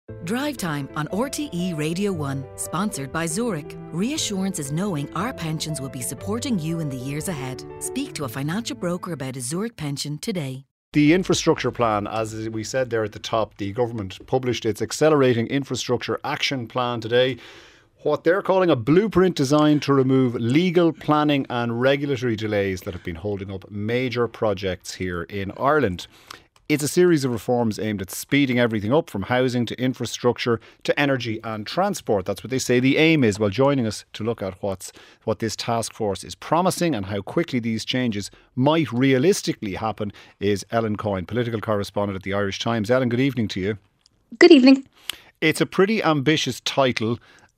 Drive Time on RTE Radio 1, sponsored by Zurich. Reassurance is knowing our pensions will be supporting you in the years ahead. Speak to a financial broker about a Zurich pension today. The infrastructure plan, as we said there at the top, the government published its Accelerating Infrastructure Action Plan today. What they're calling a blueprint designed to remove legal, planning and regulatory delays that have been holding up major projects here in Ireland. It's a series of reforms aimed at speeding everything up, from housing to infrastructure to energy and transport. That's what they say the aim is. Well, joining us to look at what this task force is promising and how quickly these changes might realistically happen is Ellen Coyne, political correspondent at the Irish Times. Ellen, good evening to you. Good evening. It's a pretty ambitious title.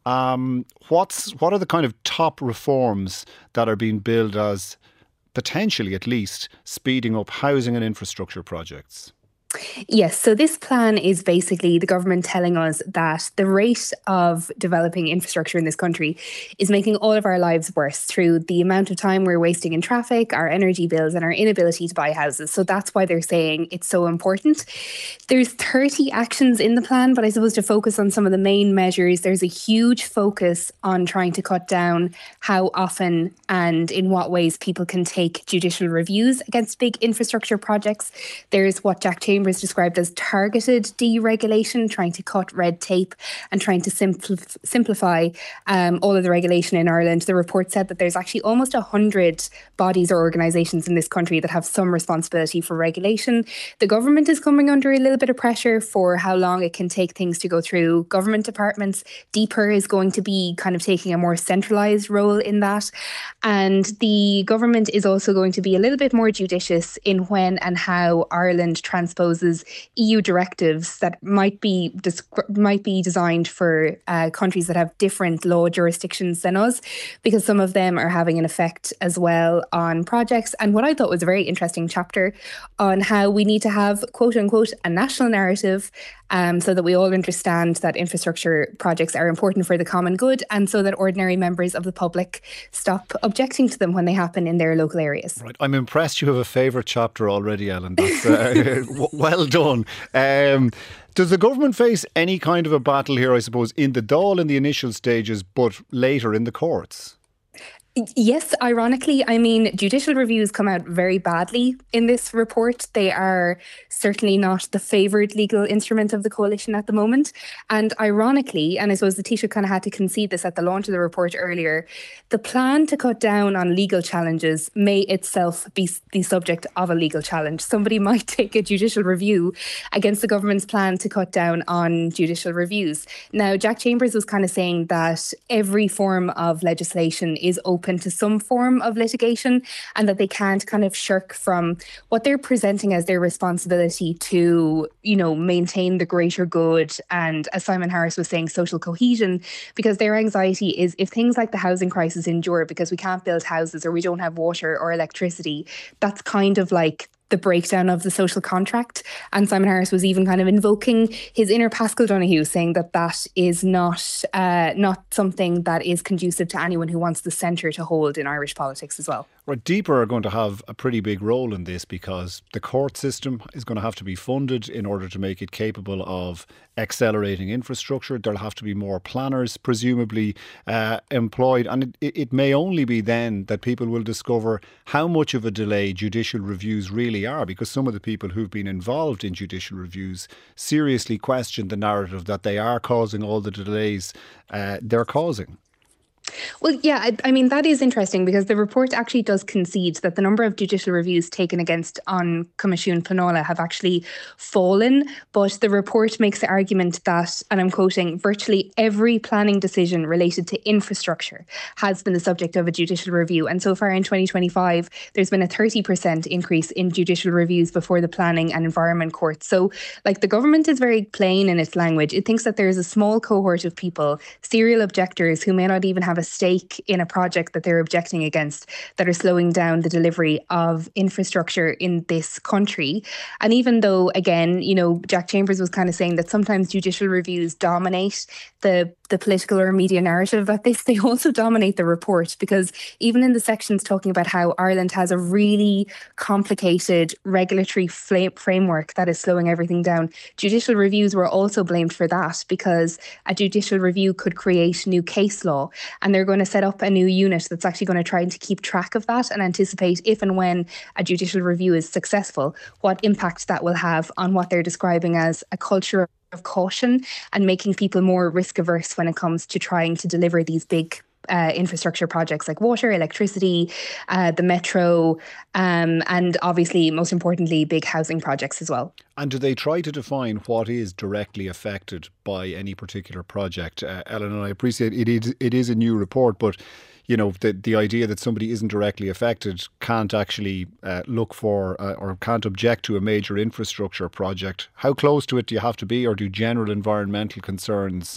What are the kind of top reforms that are being billed as potentially, at least, speeding up housing and infrastructure projects? Yes, so this plan is basically the government telling us that the rate of developing infrastructure in this country is making all of our lives worse through the amount of time we're wasting in traffic, our energy bills and our inability to buy houses. So that's why they're saying it's so important. There's 30 actions in the plan, but I suppose to focus on some of the main measures, there's a huge focus on trying to cut down how often and in what ways people can take judicial reviews against big infrastructure projects. There's what Jack Chambers described as targeted deregulation, trying to cut red tape and trying to simplify all of the regulation in Ireland. The report said that there's actually almost 100 bodies or organisations in this country that have some responsibility for regulation. The government is coming under a little bit of pressure for how long it can take things to go through government departments. DPER is going to be kind of taking a more centralised role in that. And the government is also going to be a little bit more judicious in when and how Ireland transposes EU directives that might be designed for countries that have different law jurisdictions than us, because some of them are having an effect as well on projects. And what I thought was a very interesting chapter on how we need to have, quote unquote, a national narrative so that we all understand that infrastructure projects are important for the common good, and so that ordinary members of the public stop objecting to them when they happen in their local areas. Right, I'm impressed you have a favourite chapter already, Ellen. That's well done. Does the government face any kind of a battle here, I suppose, in the Dáil in the initial stages, but later in the courts? Yes, ironically, I mean, judicial reviews come out very badly in this report. They are certainly not the favoured legal instrument of the coalition at the moment. And ironically, and I suppose the Taoiseach kind of had to concede this at the launch of the report earlier, the plan to cut down on legal challenges may itself be the subject of a legal challenge. Somebody might take a judicial review against the government's plan to cut down on judicial reviews. Now, Jack Chambers was kind of saying that every form of legislation is open to some form of litigation, and that they can't kind of shirk from what they're presenting as their responsibility to, maintain the greater good and, as Simon Harris was saying, social cohesion, because their anxiety is if things like the housing crisis endure because we can't build houses or we don't have water or electricity, that's kind of like the breakdown of the social contract. And Simon Harris was even kind of invoking his inner Pascal Donoghue, saying that that is not something that is conducive to anyone who wants the centre to hold in Irish politics as well. Right, DPER are going to have a pretty big role in this, because the court system is going to have to be funded in order to make it capable of accelerating infrastructure. There'll have to be more planners, presumably, employed. And it may only be then that people will discover how much of a delay judicial reviews really are, because some of the people who've been involved in judicial reviews seriously question the narrative that they are causing all the delays they're causing. Well, yeah, I mean, that is interesting because the report actually does concede that the number of judicial reviews taken against An Comisiún Pleanála have actually fallen. But the report makes the argument that, and I'm quoting, virtually every planning decision related to infrastructure has been the subject of a judicial review. And so far in 2025, there's been a 30% increase in judicial reviews before the Planning and Environment Court. So, like, the government is very plain in its language. It thinks that there is a small cohort of people, serial objectors, who may not even have a stake in a project that they're objecting against, that are slowing down the delivery of infrastructure in this country. And even though, again, you know, Jack Chambers was kind of saying that sometimes judicial reviews dominate the the political or media narrative about this, they also dominate the report, because even in the sections talking about how Ireland has a really complicated regulatory framework that is slowing everything down, judicial reviews were also blamed for that, because a judicial review could create new case law, and they're going to set up a new unit that's actually going to try to keep track of that and anticipate if and when a judicial review is successful, what impact that will have on what they're describing as a culture of caution and making people more risk averse when it comes to trying to deliver these big infrastructure projects like water, electricity, the metro, and obviously, most importantly, big housing projects as well. And do they try to define what is directly affected by any particular project? Ellen, and I appreciate it is a new report, but you know, the idea that somebody isn't directly affected can't actually look for or can't object to a major infrastructure project. How close to it do you have to be, or do general environmental concerns,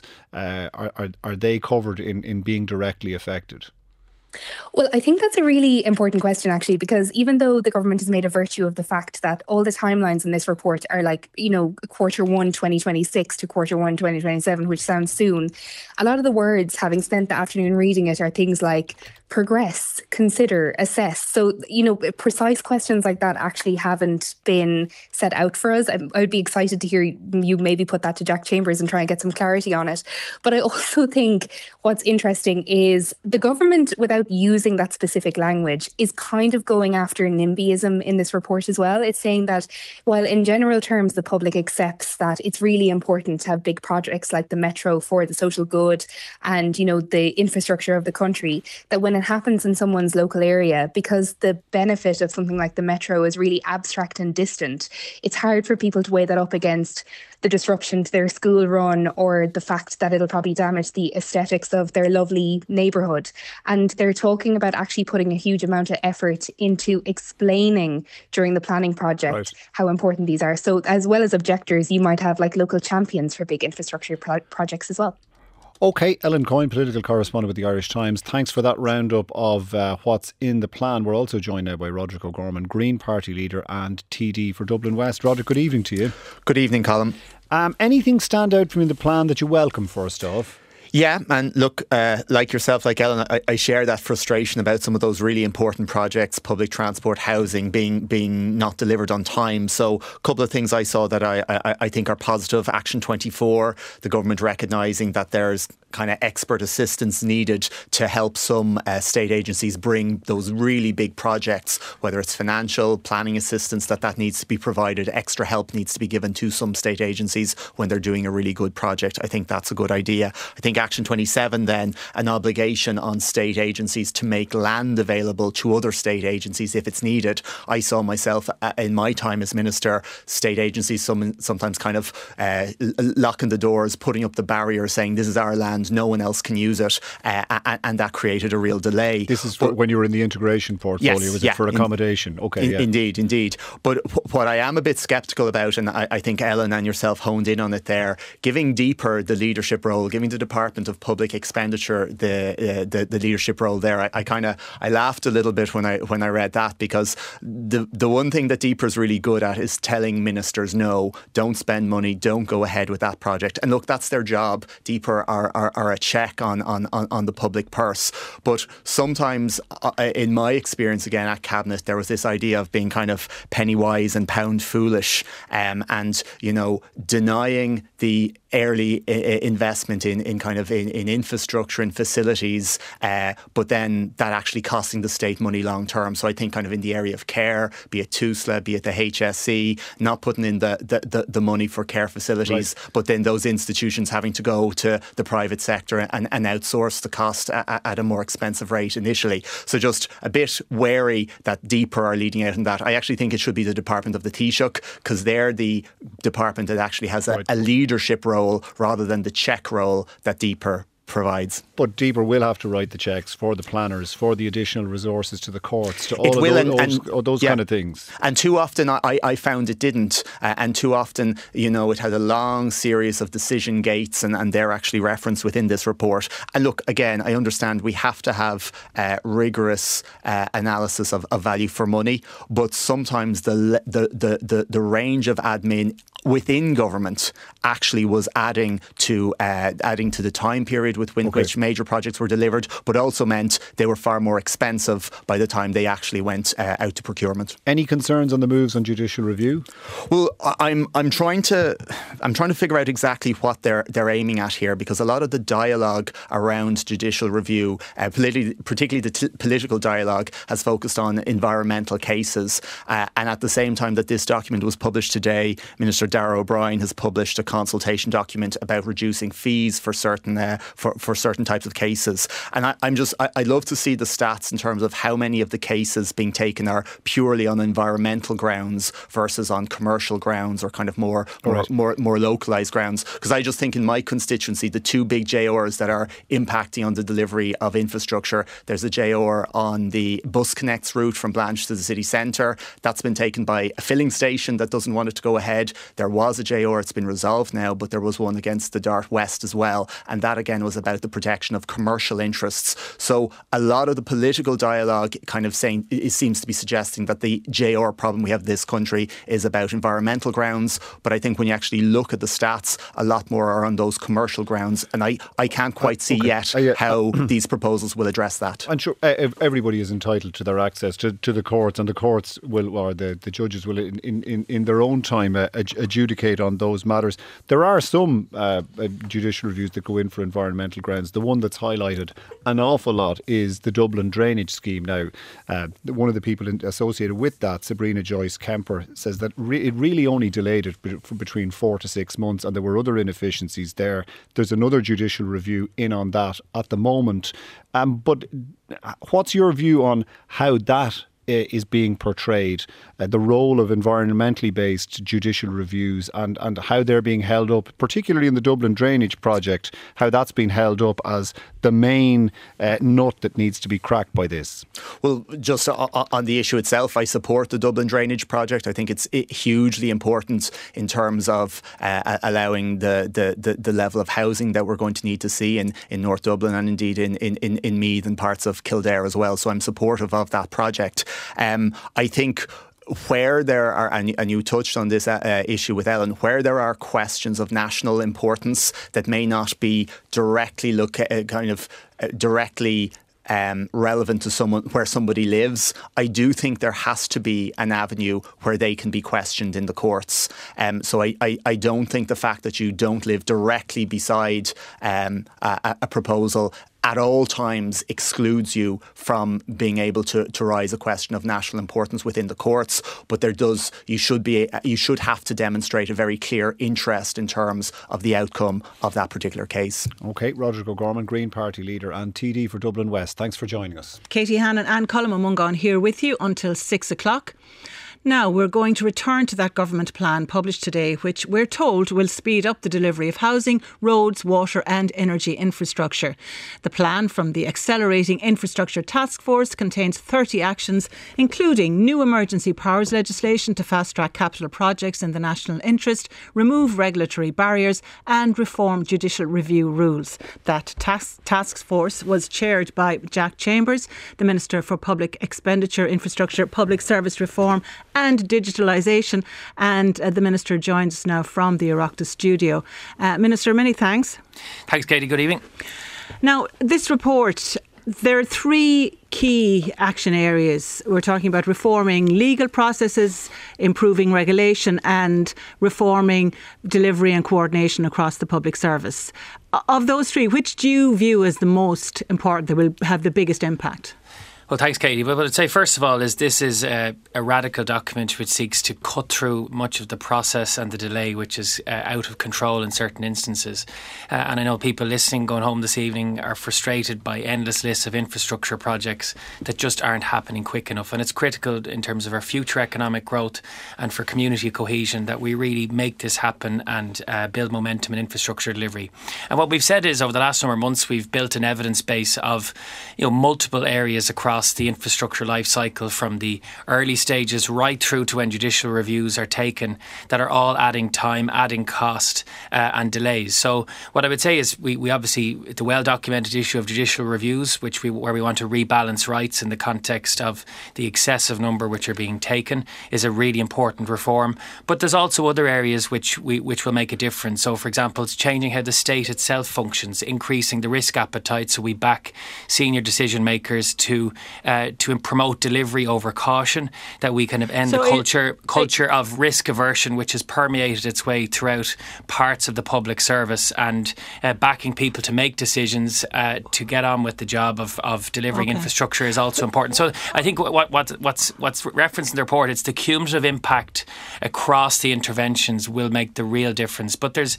are they covered in being directly affected? Well, I think that's a really important question, actually, because even though the government has made a virtue of the fact that all the timelines in this report are like, you know, Q1 2026 to Q1 2027, which sounds soon, a lot of the words, having spent the afternoon reading it, are things like progress, consider, assess. So, you know, precise questions like that actually haven't been set out for us. I would be excited to hear you maybe put that to Jack Chambers and try and get some clarity on it. But I also think what's interesting is the government, without using that specific language, is kind of going after NIMBYism in this report as well. It's saying that while in general terms the public accepts that it's really important to have big projects like the metro for the social good and, you know, the infrastructure of the country, that when it happens in someone's local area, because the benefit of something like the metro is really abstract and distant, it's hard for people to weigh that up against the disruption to their school run or the fact that it'll probably damage the aesthetics of their lovely neighbourhood. And they're talking about actually putting a huge amount of effort into explaining during the planning project how important these are. So as well as objectors, you might have like local champions for big infrastructure projects as well. OK, Ellen Coyne, political correspondent with the Irish Times. Thanks for that roundup of what's in the plan. We're also joined now by Roderick O'Gorman, Green Party leader and TD for Dublin West. Roderick, good evening to you. Good evening, Colin. Anything stand out from in the plan that you welcome, first off? Yeah, and look, like yourself, like Ellen, I share that frustration about some of those really important projects, public transport, housing, being not delivered on time. So a couple of things I saw that I think are positive. Action 24, the government recognising that there's kind of expert assistance needed to help some state agencies bring those really big projects, whether it's financial, planning assistance, that needs to be provided. Extra help needs to be given to some state agencies when they're doing a really good project. I think that's a good idea. I think Action 27 then, an obligation on state agencies to make land available to other state agencies if it's needed. I saw myself in my time as minister, state agencies sometimes kind of locking the doors, putting up the barrier, saying this is our land, no one else can use it, and that created a real delay. This is when you were in the integration portfolio, yes, was it for accommodation? Okay, yeah. Indeed. But what I am a bit sceptical about, and I think Ellen and yourself honed in on it there, giving Deeper the leadership role, giving the Department of Public Expenditure the leadership role there. I laughed a little bit when I read that, because the one thing that Deeper is really good at is telling ministers no, don't spend money, don't go ahead with that project. And look, that's their job. Deeper are a check on the public purse. But sometimes, in my experience again at Cabinet, there was this idea of being kind of penny wise and pound foolish, and you know, denying the early investment in infrastructure and facilities, but then that actually costing the state money long term. So I think kind of in the area of care, be it TUSLA, be it the HSE, not putting in the money for care facilities, right, but then those institutions having to go to the private sector and outsource the cost at a more expensive rate initially. So just a bit wary that Deeper are leading out in that. I actually think it should be the Department of the Taoiseach, because they're the department that actually has a leadership role rather than the check role that Deeper provides. But Deeper will have to write the cheques for the planners, for the additional resources to the courts, to all of those kind of things. And too often I found it didn't. And too often, you know, it had a long series of decision gates, and they're actually referenced within this report. And look, again, I understand we have to have rigorous analysis of value for money, but sometimes the range of admin within government actually was adding to the time period within which major projects were delivered, but also meant they were far more expensive by the time they actually went out to procurement. Any concerns on the moves on judicial review? Well, I'm trying to figure out exactly what they're aiming at here, because a lot of the dialogue around judicial review, particularly the political dialogue, has focused on environmental cases. And at the same time that this document was published today, Minister Darragh O'Brien has published a consultation document about reducing fees for certain types of cases. And I'd love to see the stats in terms of how many of the cases being taken are purely on environmental grounds versus on commercial grounds or kind of more localised grounds. Because I just think in my constituency, the two big JORs that are impacting on the delivery of infrastructure, there's a JOR on the Bus Connects route from Blanche to the city centre. That's been taken by a filling station that doesn't want it to go ahead. There was a JOR, it's been resolved now, but there was one against the Dart West as well. And that again was about the protection of commercial interests. So a lot of the political dialogue kind of saying, it seems to be suggesting that the JOR problem we have in this country is about environmental grounds. But I think when you actually look at the stats, a lot more are on those commercial grounds. And I can't quite see yet how these proposals will address that. I'm sure everybody is entitled to their access to the courts, and the courts will, or the judges will in their own time adjudicate on those matters. There are some judicial reviews that go in for environmental grounds. The one that's highlighted an awful lot is the Dublin drainage scheme. Now, one of the people associated with that, Sabrina Joyce Kemper, says that it really only delayed it for between 4 to 6 months, and there were other inefficiencies there. There's another judicial review in on that at the moment. But what's your view on how that is being portrayed, the role of environmentally based judicial reviews and how they're being held up, particularly in the Dublin drainage project, how that's been held up as the main nut that needs to be cracked by this? Well, just on the issue itself, I support the Dublin drainage project. I think it's hugely important in terms of allowing the level of housing that we're going to need to see in North Dublin and indeed in Meath and parts of Kildare as well. So I'm supportive of that project. I think where there are, and you touched on this issue with Ellen, where there are questions of national importance that may not be directly relevant to someone where somebody lives, I do think there has to be an avenue where they can be questioned in the courts. So I don't think the fact that you don't live directly beside a proposal at all times excludes you from being able to raise a question of national importance within the courts. But you should have to demonstrate a very clear interest in terms of the outcome of that particular case. OK, Roderick O'Gorman, Green Party leader and TD for Dublin West. Thanks for joining us. Katie Hannon and Colm Mungan here with you until 6 o'clock. Now, we're going to return to that government plan published today, which we're told will speed up the delivery of housing, roads, water and energy infrastructure. The plan from the Accelerating Infrastructure Task Force contains 30 actions, including new emergency powers legislation to fast-track capital projects in the national interest, remove regulatory barriers and reform judicial review rules. That task force was chaired by Jack Chambers, the Minister for Public Expenditure, Infrastructure, Public Service Reform and digitalisation, and the Minister joins us now from the Oireachtas studio. Minister, many thanks. Thanks, Katie. Good evening. Now, this report, there are 3 key action areas. We're talking about reforming legal processes, improving regulation and reforming delivery and coordination across the public service. Of those 3, which do you view as the most important, that will have the biggest impact? Well, thanks, Katie. But I'd say, first of all, this is a radical document which seeks to cut through much of the process and the delay which is out of control in certain instances. And I know people listening, going home this evening, are frustrated by endless lists of infrastructure projects that just aren't happening quick enough. And it's critical in terms of our future economic growth and for community cohesion that we really make this happen and build momentum in infrastructure delivery. And what we've said is, over the last number of months, we've built an evidence base of multiple areas across across the infrastructure life cycle, from the early stages right through to when judicial reviews are taken, that are all adding time, adding cost and delays. So what I would say is we obviously, the well-documented issue of judicial reviews, where we want to rebalance rights in the context of the excessive number which are being taken, is a really important reform. But there's also other areas which will make a difference. So, for example, it's changing how the state itself functions, increasing the risk appetite, so we back senior decision makers to promote delivery over caution, that we kind of end the culture of risk aversion which has permeated its way throughout parts of the public service, and backing people to make decisions to get on with the job of delivering infrastructure is also important. So I think what's referenced in the report, it's the cumulative impact across the interventions will make the real difference. But there's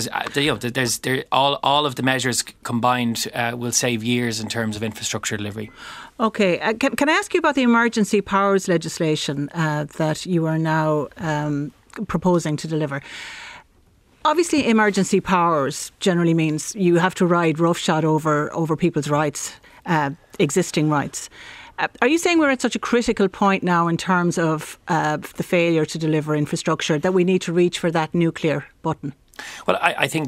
all of the measures combined will save years in terms of infrastructure delivery. Okay, can I ask you about the emergency powers legislation that you are now proposing to deliver? Obviously, emergency powers generally means you have to ride roughshod over people's rights, existing rights. Are you saying we're at such a critical point now in terms of the failure to deliver infrastructure that we need to reach for that nuclear button? Well, I think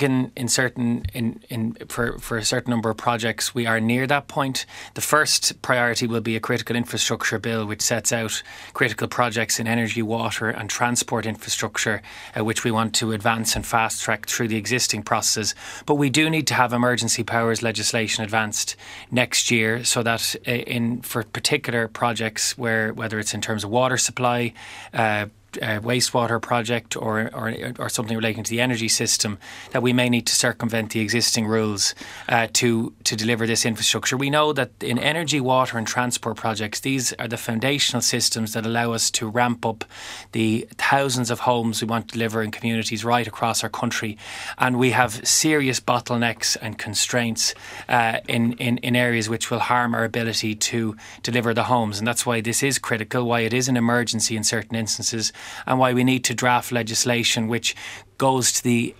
for a certain number of projects we are near that point. The first priority will be a critical infrastructure bill which sets out critical projects in energy, water and transport infrastructure which we want to advance and fast track through the existing processes. But we do need to have emergency powers legislation advanced next year, so that for particular projects whether it's in terms of water supply, wastewater project or something relating to the energy system, that we may need to circumvent the existing rules to deliver this infrastructure. We know that in energy, water and transport projects, these are the foundational systems that allow us to ramp up the thousands of homes we want to deliver in communities right across our country. And we have serious bottlenecks and constraints in areas which will harm our ability to deliver the homes. And that's why this is critical, why it is an emergency in certain instances, and why we need to draft legislation which goes to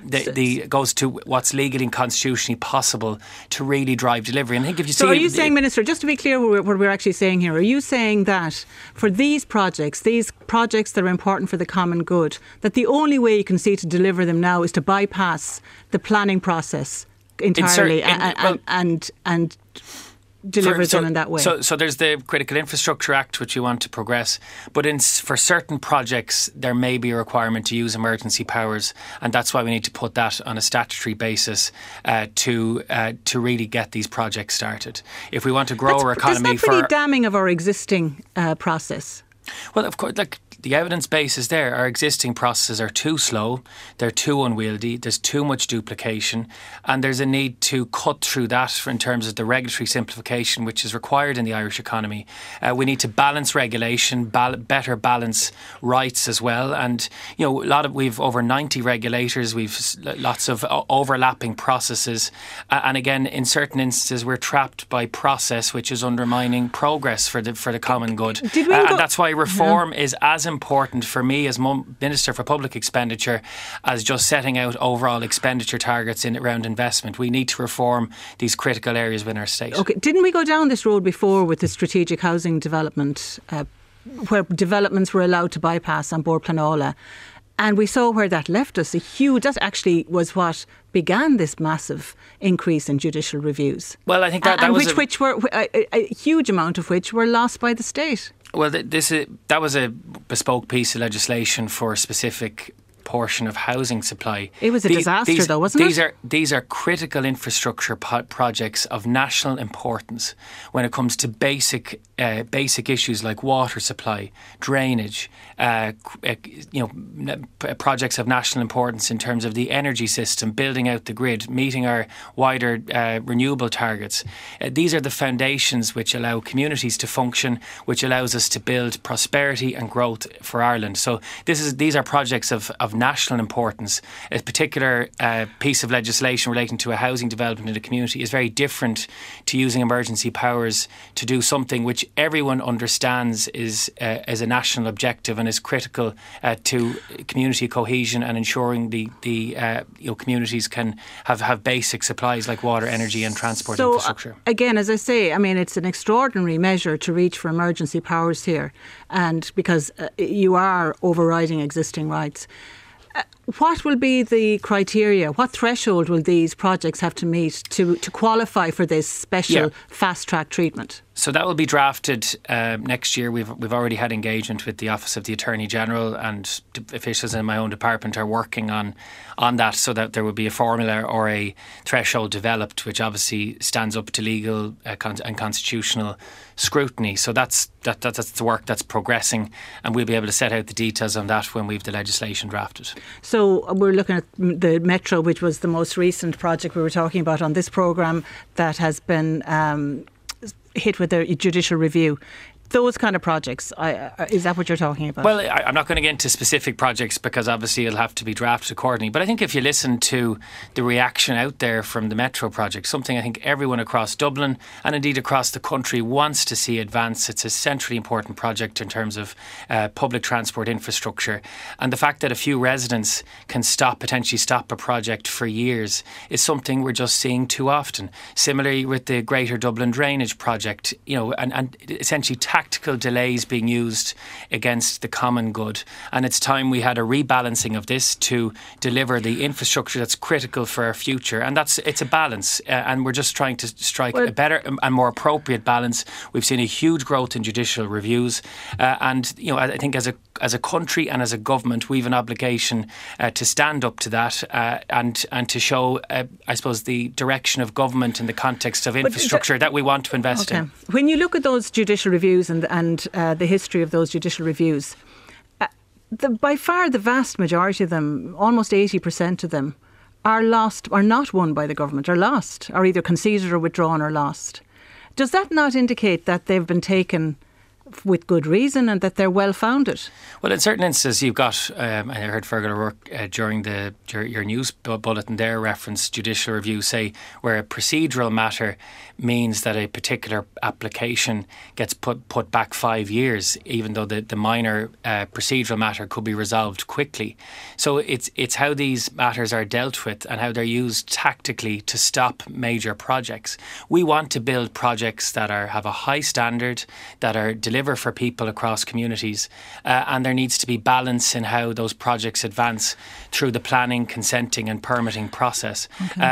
goes to what's legally and constitutionally possible to really drive delivery. And I think if you are you saying, Minister, just to be clear what we're actually saying here, are you saying that for these projects that are important for the common good, that the only way you can see to deliver them now is to bypass the planning process entirely and deliver them in that way? So there's the Critical Infrastructure Act which we want to progress, but for certain projects there may be a requirement to use emergency powers, and that's why we need to put that on a statutory basis to really get these projects started. If we want to grow our economy, that's pretty damning of our existing process. Well, of course, the evidence base is there. Our existing processes are too slow, they're too unwieldy, there's too much duplication, and there's a need to cut through that in terms of the regulatory simplification which is required in the Irish economy. We need to balance regulation, better balance rights as well. And we've over 90 regulators, we've lots of overlapping processes, and again, in certain instances, we're trapped by process which is undermining progress for the common good. And that's why reform is as important for me as Minister for Public Expenditure as just setting out overall expenditure targets around investment. We need to reform these critical areas within our state. Okay, didn't we go down this road before with the strategic housing development where developments were allowed to bypass on Bord Pleanála? And we saw where that left us. That actually was what began this massive increase in judicial reviews. Well, I think that was a huge amount of which were lost by the state. Well, that was a bespoke piece of legislation for a specific portion of housing supply. It was a disaster though, wasn't it? These are critical infrastructure projects of national importance when it comes to basic issues like water supply, drainage, projects of national importance in terms of the energy system, building out the grid, meeting our wider renewable targets. These are the foundations which allow communities to function, which allows us to build prosperity and growth for Ireland. So these are projects of national importance. A particular piece of legislation relating to a housing development in a community is very different to using emergency powers to do something which everyone understands is a national objective and is critical to community cohesion and ensuring the communities can have basic supplies like water, energy and transport infrastructure. Again, as I say, I mean, it's an extraordinary measure to reach for emergency powers here, and because you are overriding existing rights. What will be the criteria? What threshold will these projects have to meet to qualify for this special fast-track treatment? So that will be drafted next year. We've already had engagement with the Office of the Attorney General, and officials in my own department are working on that, so that there will be a formula or a threshold developed, which obviously stands up to legal and constitutional scrutiny. So that's the work that's progressing, and we'll be able to set out the details on that when we've the legislation drafted. So we're looking at the Metro, which was the most recent project we were talking about on this programme that has been hit with a judicial review. Those kind of projects, is that what you're talking about? Well, I'm not going to get into specific projects because obviously it'll have to be drafted accordingly. But I think if you listen to the reaction out there from the Metro project, something I think everyone across Dublin and indeed across the country wants to see advance. It's a centrally important project in terms of public transport infrastructure. And the fact that a few residents can potentially stop a project for years is something we're just seeing too often. Similarly with the Greater Dublin Drainage Project, and essentially tactical delays being used against the common good. And it's time we had a rebalancing of this to deliver the infrastructure that's critical for our future. And it's a balance. And we're just trying to strike a better and more appropriate balance. We've seen a huge growth in judicial reviews. I think as a country and as a government, we've an obligation to stand up to that and to show, I suppose, the direction of government in the context of infrastructure that we want to invest in. When you look at those judicial reviews and the history of those judicial reviews, by far the vast majority of them, almost 80% of them, are lost, are not won by the government, are lost, are either conceded or withdrawn or lost. Does that not indicate that they've been taken with good reason and that they're well founded? Well, in certain instances, you've got, I heard Fergal O'Rourke during your news bulletin there reference judicial review, say where a procedural matter means that a particular application gets put back 5 years, even though the minor procedural matter could be resolved quickly. So it's how these matters are dealt with and how they're used tactically to stop major projects. We want to build projects that have a high standard, that are deliver for people across communities, and there needs to be balance in how those projects advance through the planning, consenting and permitting process.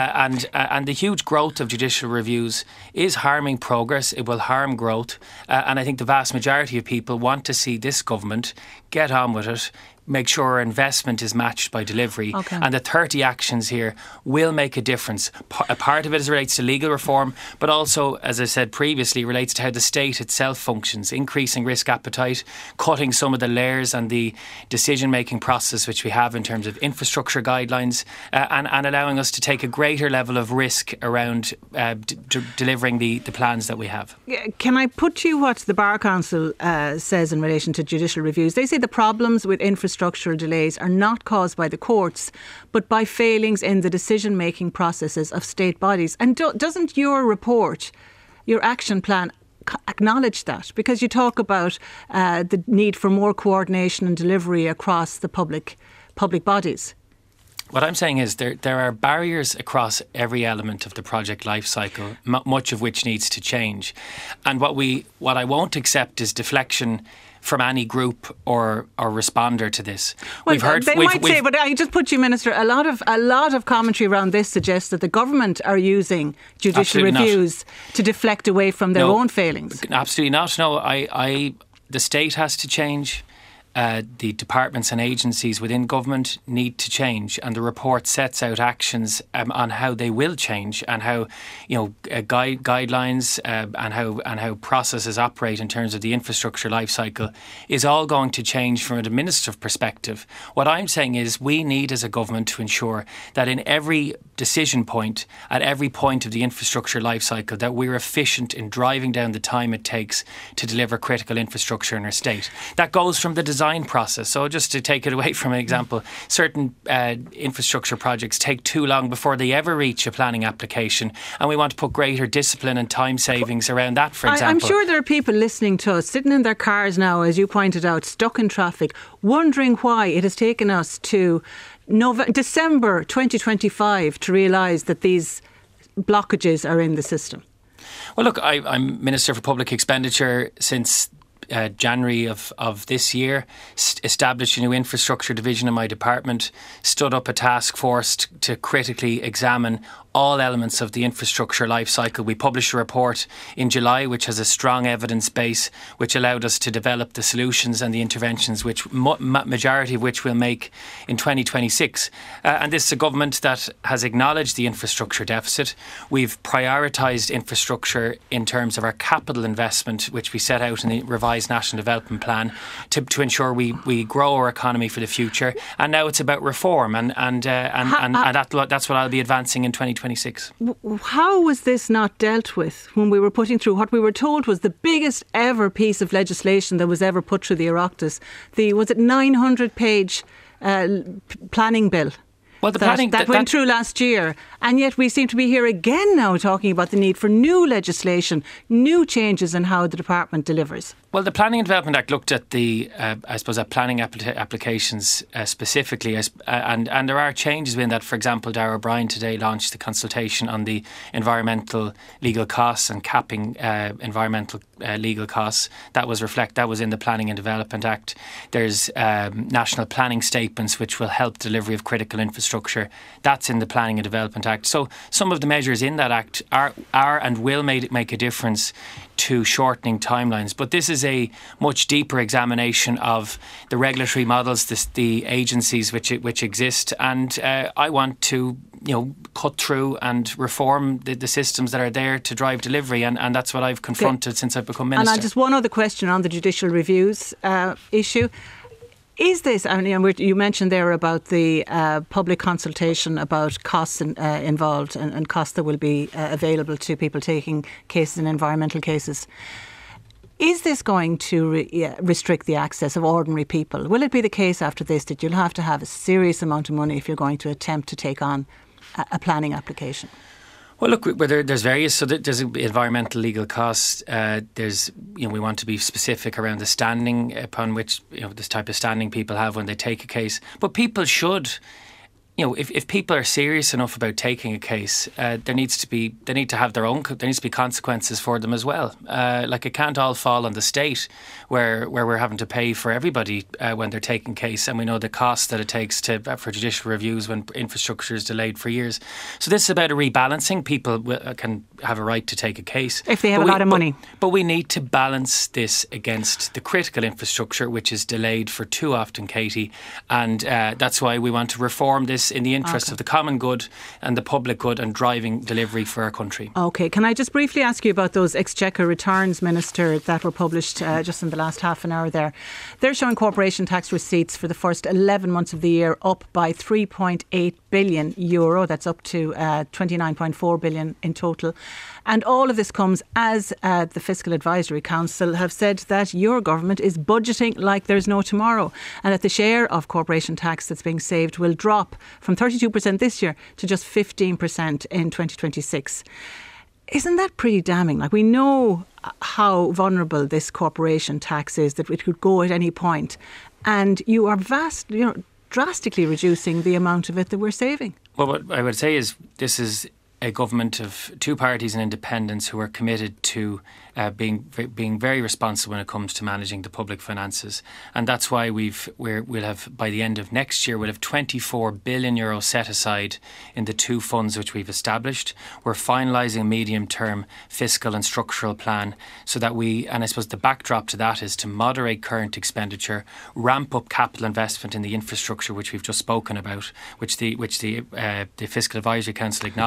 And the huge growth of judicial reviews is harming progress. It will harm growth, and I think the vast majority of people want to see this government get on with it, make sure our investment is matched by delivery. And the 30 actions here will make a difference. A part of it relates to legal reform, but also, as I said previously, relates to how the state itself functions, increasing risk appetite, cutting some of the layers and the decision-making process which we have in terms of infrastructure guidelines, and allowing us to take a greater level of risk around delivering the plans that we have. Can I put you what the Bar Council says in relation to judicial reviews? They say the problems with infrastructural delays are not caused by the courts, but by failings in the decision-making processes of state bodies. And doesn't your report, your action plan, acknowledge that? Because you talk about the need for more coordination and delivery across the public bodies. What I'm saying is there are barriers across every element of the project life cycle, much of which needs to change. And what I won't accept is deflection from any group or responder to this. Well, but I just put you, Minister, a lot of commentary around this suggests that the government are using judicial reviews to deflect away from their own failings. Absolutely not. No, the state has to change. The departments and agencies within government need to change, and the report sets out actions on how they will change and how guidelines and how processes operate in terms of the infrastructure life cycle is all going to change from an administrative perspective. What I'm saying is we need as a government to ensure that in every decision point, at every point of the infrastructure life cycle, that we're efficient in driving down the time it takes to deliver critical infrastructure in our state. That goes from the design design process. So just to take it away from an example, certain infrastructure projects take too long before they ever reach a planning application, and we want to put greater discipline and time savings around that, for example. I'm sure there are people listening to us, sitting in their cars now, as you pointed out, stuck in traffic, wondering why it has taken us to December 2025 to realise that these blockages are in the system. Well, look, I'm Minister for Public Expenditure since January of this year, established a new infrastructure division in my department, stood up a task force to critically examine all elements of the infrastructure life cycle. We published a report in July which has a strong evidence base, which allowed us to develop the solutions and the interventions, which majority of which we'll make in 2026. And this is a government that has acknowledged the infrastructure deficit. We've prioritised infrastructure in terms of our capital investment, which we set out in the revised National Development Plan to ensure we grow our economy for the future. And now it's about reform, and that's what I'll be advancing in 2026. How was this not dealt with when we were putting through what we were told was the biggest ever piece of legislation that was ever put through the Oireachtas? Was it 900-page planning bill? Well, the planning that went through last year, and yet we seem to be here again now talking about the need for new legislation, new changes in how the department delivers. Well, the Planning and Development Act looked at at planning applications specifically, and there are changes in that. For example, Darragh O'Brien today launched the consultation on the environmental legal costs and capping environmental legal costs. That was in the Planning and Development Act. There's national planning statements which will help delivery of critical infrastructure. That's in the Planning and Development Act. So some of the measures in that act are and will make a difference to shortening timelines. But this is a much deeper examination of the regulatory models, the agencies which exist, and I want to cut through and reform the systems that are there to drive delivery, and that's what I've confronted since I've become Minister. And just one other question on the judicial reviews issue. Is this, you mentioned there about the public consultation about costs involved and costs that will be available to people taking cases in environmental cases. Is this going to restrict the access of ordinary people? Will it be the case after this that you'll have to have a serious amount of money if you're going to attempt to take on a planning application? Well, look, there's various. So there's environmental legal costs. There's, we want to be specific around the standing upon which, this type of standing people have when they take a case. But people should, if people are serious enough about taking a case, there needs to be consequences for them as well. Like it can't all fall on the state, where we're having to pay for everybody when they're taking case, and we know the cost that it takes for judicial reviews when infrastructure is delayed for years. So this is about a rebalancing. People can have a right to take a case if they have a lot of money. But we need to balance this against the critical infrastructure, which is delayed for too often, Katie, and that's why we want to reform this in the interest of the common good and the public good and driving delivery for our country. OK, can I just briefly ask you about those Exchequer returns, Minister, that were published just in the last half an hour there? They're showing corporation tax receipts for the first 11 months of the year up by €3.8 billion. That's up to 29.4 billion in total. And all of this comes as the Fiscal Advisory Council have said that your government is budgeting like there's no tomorrow, and that the share of corporation tax that's being saved will drop from 32% this year to just 15% in 2026. Isn't that pretty damning? Like, we know how vulnerable this corporation tax is, that it could go at any point, and you are drastically reducing the amount of it that we're saving. Well, what I would say is this is a government of two parties and independents who are committed to being very responsible when it comes to managing the public finances, and that's why we'll have, by the end of next year, we'll have €24 billion set aside in the two funds which we've established. We're finalising a medium-term fiscal and structural plan so that and I suppose the backdrop to that is to moderate current expenditure, ramp up capital investment in the infrastructure which we've just spoken about, which the Fiscal Advisory Council acknowledges something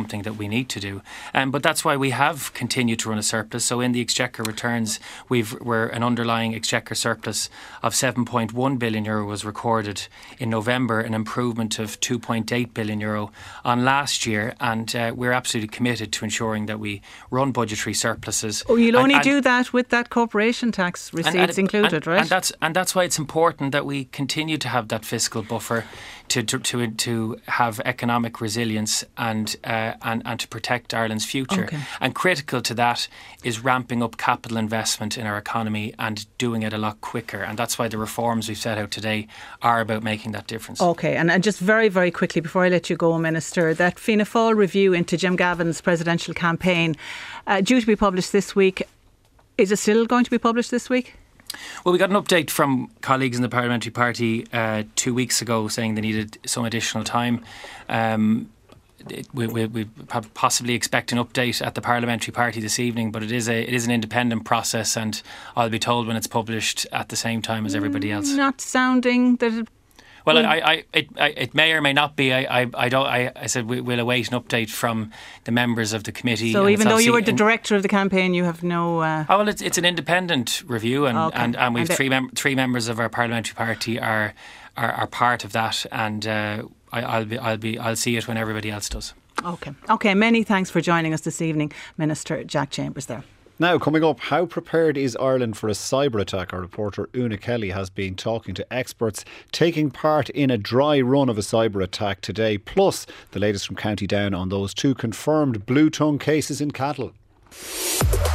something that we need to do. But that's why we have continued to run a surplus. So in the Exchequer returns, we're an underlying Exchequer surplus of €7.1 billion was recorded in November, an improvement of €2.8 billion on last year. And we're absolutely committed to ensuring that we run budgetary surpluses. Oh, you'll only do that with that corporation tax receipts included, right? And that's why it's important that we continue to have that fiscal buffer to have economic resilience and to protect Ireland's future. Okay. And critical to that is ramping up capital investment in our economy and doing it a lot quicker. And that's why the reforms we've set out today are about making that difference. Okay, and just very, very quickly before I let you go, Minister, that Fianna Fáil review into Jim Gavin's presidential campaign due to be published this week. Is it still going to be published this week? Well, we got an update from colleagues in the Parliamentary Party 2 weeks ago saying they needed some additional time. We possibly expect an update at the Parliamentary Party this evening, but it is an independent process, and I'll be told when it's published at the same time as everybody else. Not sounding that it... Well, it may or may not be. I said we'll await an update from the members of the committee. So even though you were the director of the campaign, you have no... well, it's an independent review, and we've three members of our parliamentary party are part of that, and I'll see it when everybody else does. Okay. Many thanks for joining us this evening, Minister Jack Chambers. There. Now, coming up, how prepared is Ireland for a cyber attack? Our reporter Una Kelly has been talking to experts taking part in a dry run of a cyber attack today. Plus, the latest from County Down on those 2 confirmed blue tongue cases in cattle.